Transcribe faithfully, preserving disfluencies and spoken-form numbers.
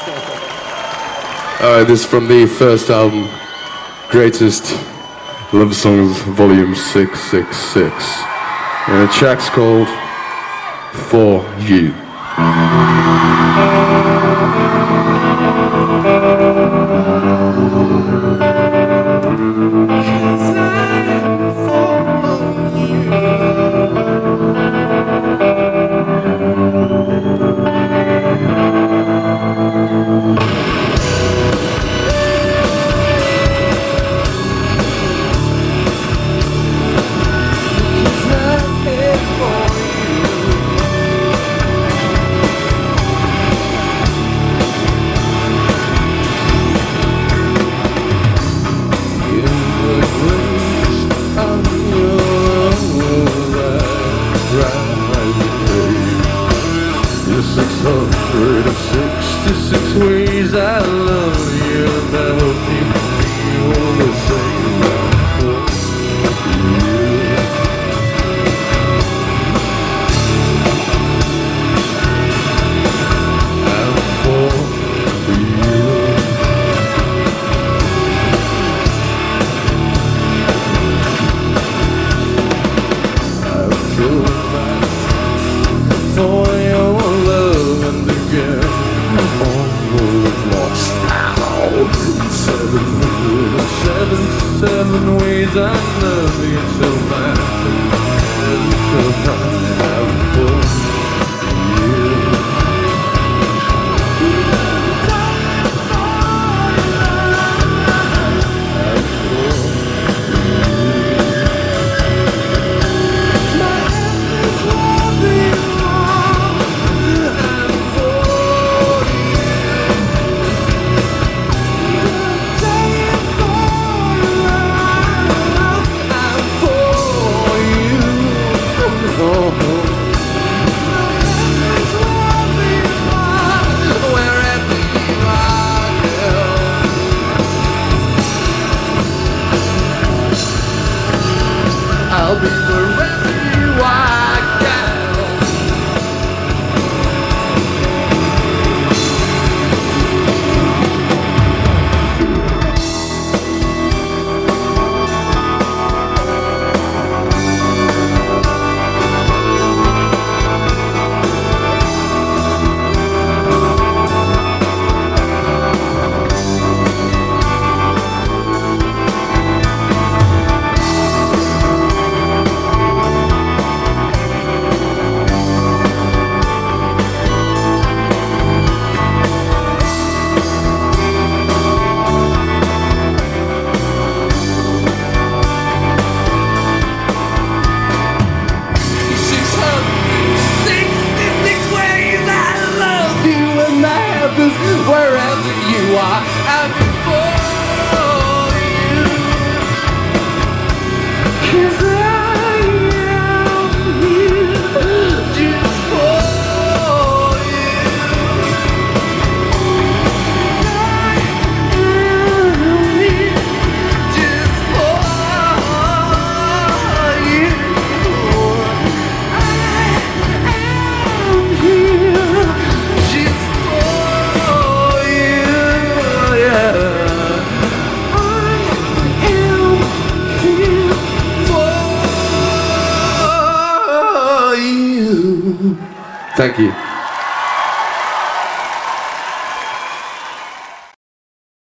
Alright, this is from the first album, Greatest Love Songs, Volume six six six. And the track's called For You. six hundred sixty-six ways I love you, and I hope you feel the same for you. I'm for you. I feel like for your love and again all is lost now. Seven hundred seventy-seven ways I love you so much, and so much I'm for you. I'll be wherever you are, girl. Wherever you are, I'll be for you. 'Cause I am here just for you. I am here just for you. I am here just Thank you.